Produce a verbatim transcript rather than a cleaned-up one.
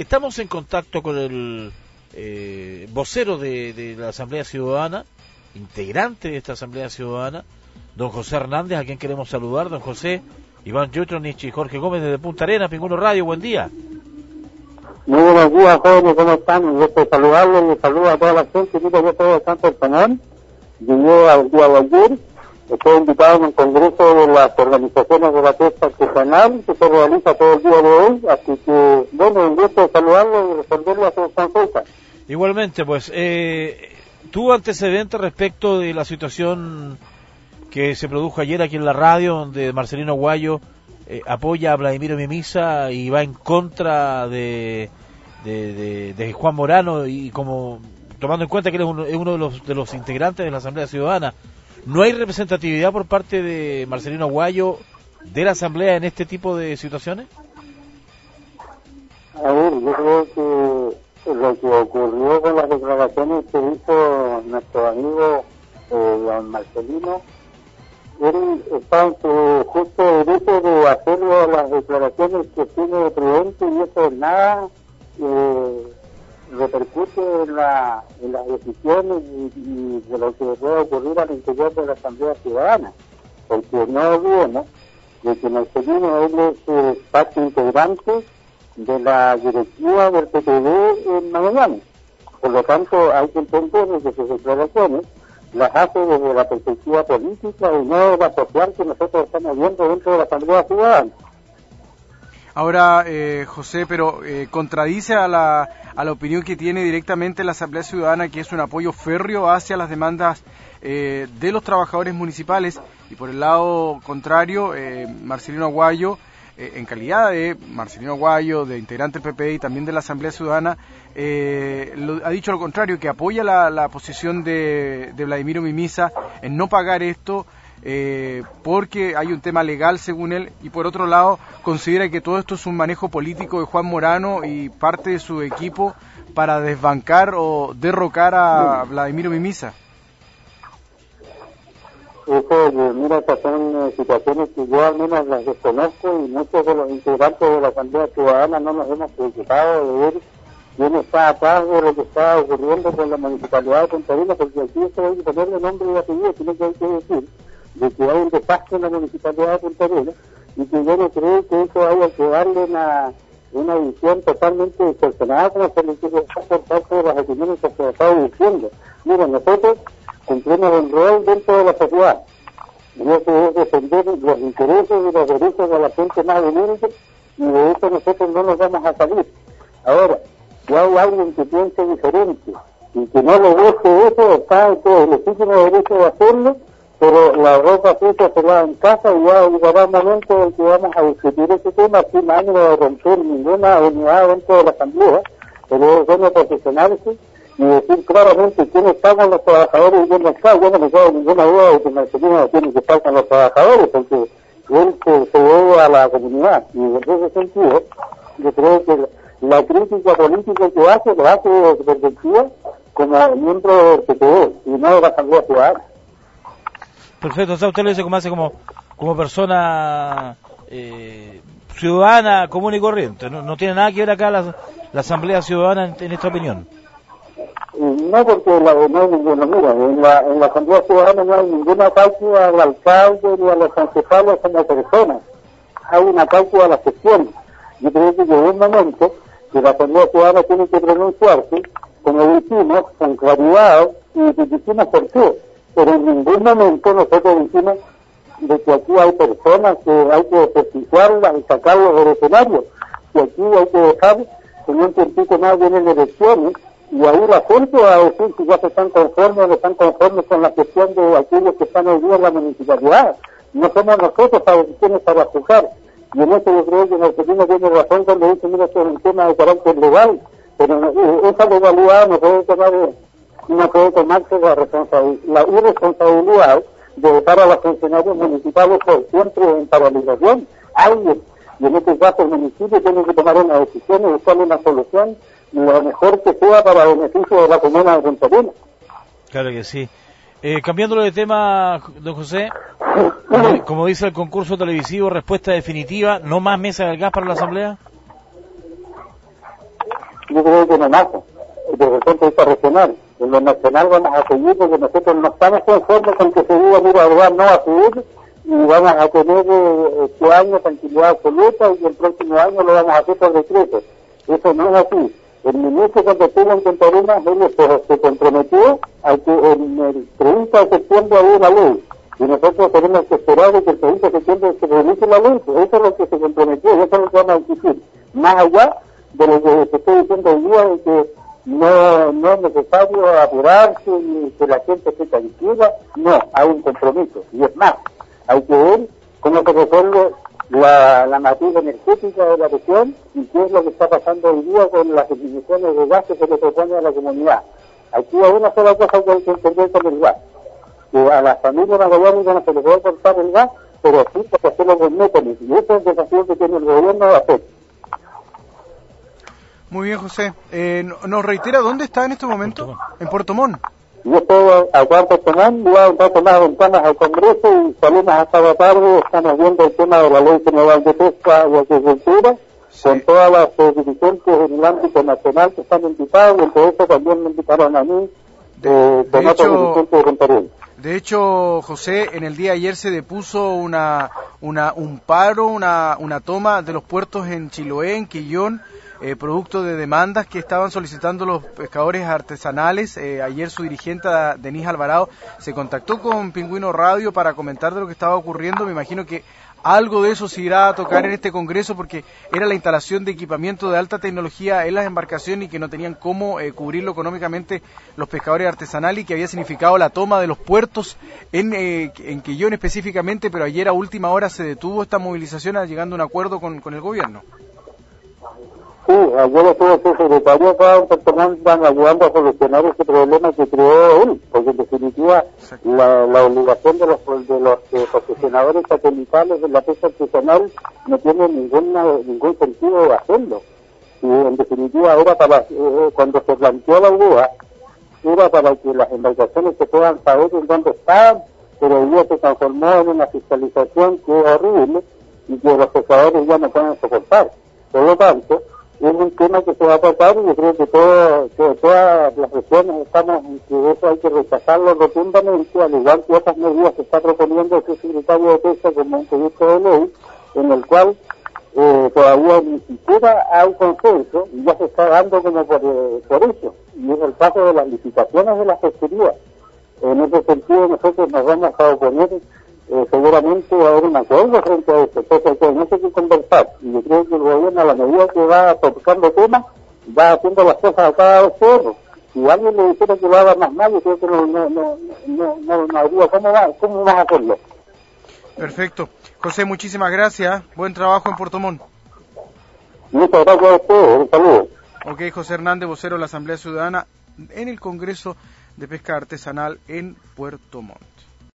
Estamos en contacto con el eh, vocero de, de la Asamblea Ciudadana, integrante de esta Asamblea Ciudadana, don José Hernández, a quien queremos saludar. Don José, Iván Jutronich y Jorge Gómez desde Punta Arenas, Pinguno Radio, buen día. Muy buenos días, jóvenes, ¿cómo están? Un gusto saludarlos y un saludo a toda la gente. Mira, yo soy del Campo Español, llegué al día de ayer, estoy invitado en el Congreso de las Organizaciones de la Pesca Artesanal, que se realiza todo el día de hoy, así que, bueno, un gusto saludarlos y responderles a sus consultas. Igualmente, pues, eh, tuvo antecedentes respecto de la situación que se produjo ayer aquí en la radio, donde Marcelino Aguayo eh, apoya a Vladimiro Mimisa y va en contra de, de, de, de Juan Morano, y como tomando en cuenta que él es uno, es uno de los de los integrantes de la Asamblea Ciudadana, ¿no hay representatividad por parte de Marcelino Aguayo de la Asamblea en este tipo de situaciones? A ver, yo creo que lo que ocurrió con las declaraciones que hizo nuestro amigo eh, don Marcelino, él está en su justo derecho de hacer las declaraciones que tiene prudente, y eso nada eh, repercute en, la, en las decisiones y, y de lo que puede ocurrir al interior de la Asamblea Ciudadana, porque no olvidemos de que Marcelino él es eh, parte integrante de la directiva del P P D en Magallanes. Por lo tanto, hay que entender que sus declaraciones las hace desde la perspectiva política y no la social que nosotros estamos viendo dentro de la Asamblea Ciudadana. Ahora, eh, José, pero eh, contradice a la, a la opinión que tiene directamente la Asamblea Ciudadana, que es un apoyo férreo hacia las demandas eh, de los trabajadores municipales, y por el lado contrario, eh, Marcelino Aguayo, eh, en calidad de Marcelino Aguayo, de integrante del P P D y también de la Asamblea Ciudadana, eh, lo, ha dicho lo contrario, que apoya la, la posición de, de Vladimiro Mimisa en no pagar esto, Eh, porque hay un tema legal según él, y por otro lado considera que todo esto es un manejo político de Juan Morano y parte de su equipo para desbancar o derrocar a Vladimiro Mimisa. Eso, mira, estas son eh, situaciones que yo al menos las desconozco, y muchos de los integrantes de la Asamblea Ciudadana no nos hemos preocupado de ver quién está atrás de lo que está ocurriendo con la Municipalidad de Punta Arenas, porque aquí esto hay que ponerle nombre y apellido, tiene que, hay que decir de que hay un desastre en la Municipalidad de Punta Arenas, y que yo no creo que eso haya que darle una, una visión totalmente distorsionada como se le quiere dar por parte de las opiniones que se están diciendo. Mira, nosotros cumplimos un rol dentro de la sociedad, y eso es defender los intereses y los derechos de la gente más humilde, y de eso nosotros no nos vamos a salir. Ahora, si hay alguien que piense diferente y que no le guste eso, está en todo el legítimo derecho de hacerlo, pero la ropa sucia se lava en casa, y ya llegará un momento en que vamos a discutir ese tema sin ánimo de romper ninguna unidad dentro de la Asamblea, pero es bueno posicionarse y decir claramente quiénes están los trabajadores y quiénes no están. Yo no me quedo ninguna duda de que Marcelino tiene que estar con los trabajadores, porque él se, se debe a la comunidad, y en ese sentido yo creo que la, la crítica política que hace, lo hace de su perspectiva como miembro del P P D y no de la Asamblea Ciudadana. Perfecto, o sea, usted lo dice como hace como, como persona eh, ciudadana común y corriente, ¿no? No tiene nada que ver acá la, la Asamblea Ciudadana en, en esta opinión. No, porque la, no hay ninguna, mira, en la, en la Asamblea Ciudadana no hay ninguna cálcula al alcalde ni a los concejales como personas, hay una cálcula a la gestión. Yo creo que llegó un momento que la Asamblea Ciudadana tiene que pronunciarse, como dijimos, con claridad, y dijimos por qué. Pero en ningún momento nosotros decimos de que aquí hay personas que hay que desprestigiarlas y sacarlos del escenario, que aquí hay que dejar que en un tiempito más vienen elecciones, y ahí la gente va a decir si ya se están conformes o no están conformes con la gestión de aquellos que están hoy día en la municipalidad. No somos nosotros para quienes para juzgar, y en eso yo creo que Marcelino tiene razón cuando dice, mira, esto es un tema de carácter legal, pero eh, esa legalidad no puede tomar eh, no puede tomarse la, la irresponsabilidad de dejar a los funcionarios municipales por siempre en paralización. Alguien, y en este caso el municipio, tiene que tomar una decisión y buscar una solución lo mejor que sea para el beneficio de la comuna de Punta Arenas. Claro que sí. Eh, cambiándolo de tema, don José, como, como dice el concurso televisivo, respuesta definitiva, ¿no más mesa del gas para la Asamblea? yo creo que no nace desde el punto de vista regional. En lo nacional vamos a seguir porque nosotros no estamos conformes con que se diga, mira, ahora no va a subir y vamos a tener eh, este año tranquilidad absoluta y el próximo año lo vamos a hacer por decreto. Eso no es así. El ministro cuando estuvo en Punta Arenas, él se, se comprometió a que en el treinta de septiembre había una ley. Y nosotros tenemos que esperar de que el treinta de septiembre se realice la ley. Pues eso es lo que se comprometió, eso es lo que vamos a exigir. Más allá de lo que se estoy diciendo hoy día, de que no, no es necesario apurarse y que la gente esté tranquila. No, hay un compromiso. Y es más, hay que ver cómo se resuelve la, la materia energética de la región y qué es lo que está pasando hoy día con las disminuciones de gas que se le propone a la comunidad. Aquí hay una sola cosa que hay que entender con el gas. Que a las familias magallanicas no se les puede cortar el gas, pero sí porque hacerlo con métodos. Y ese es el desafío que tiene el gobierno de hacer. Muy bien, José. Eh, ¿Nos reitera dónde está en este momento? En Puerto Montt. Yo estoy acá en Puerto Montt, voy a entrar con las ventanas al Congreso y salimos hasta la tarde, estamos viendo el tema de la Ley General de Pesca y Agricultura, sí, con todas las eh, dirigentes en el ámbito nacional que están invitados, y entre eso también me invitaron a mí, eh, con otros dirigentes de Punta Arenas. De hecho, José, en el día de ayer se depuso una, una, un paro, una, una toma de los puertos en Chiloé, en Quillón, eh, producto de demandas que estaban solicitando los pescadores artesanales. Eh, ayer su dirigente, Denise Alvarado, se contactó con Pingüino Radio para comentar de lo que estaba ocurriendo. Me imagino que algo de eso se irá a tocar en este congreso porque era la instalación de equipamiento de alta tecnología en las embarcaciones y que no tenían cómo eh, cubrirlo económicamente los pescadores artesanales y que había significado la toma de los puertos en, eh, en Quillón específicamente, pero ayer a última hora se detuvo esta movilización llegando a un acuerdo con, con el gobierno. Sí, ayer estuvo su secretario acá en Puerto Montt, van ayudando a solucionar ese problema que creó él, porque en definitiva la, la obligación de los de los eh, concesionadores satelitales de la pesca artesanal no tiene ninguna, ningún sentido de hacerlo. Y en definitiva era para, eh, cuando se planteó la duda, era para que las embarcaciones se puedan saber en dónde están, pero hoy día se transformó en una fiscalización que es horrible y que los pescadores ya no pueden soportar. Por lo tanto, es un tema que se va a tratar y yo creo que, todo, que todas las regiones estamos en que eso hay que rechazarlo rotundamente, al igual que otras medidas que está proponiendo el secretario de Pesca como un proyecto de ley, en el cual eh, todavía ni siquiera hay consenso y ya se está dando como por, eh, por eso, y es el caso de las licitaciones de la pesquería. En ese sentido nosotros nos vamos a oponer. Eh, seguramente va a haber un acuerdo frente a esto, entonces hay mucho que conversar y yo creo que el gobierno a la medida que va tocando temas va haciendo las cosas a cada vez peor. Si alguien le dijera que lo haga más mal, yo creo que no no no no, no, no habría cómo va, cómo vas a hacerlo. Perfecto. José, muchísimas gracias, buen trabajo en Puerto Montt. Muchas gracias a ustedes, un saludo. Ok, José Hernández, vocero de la Asamblea Ciudadana en el Congreso de Pesca Artesanal en Puerto Montt.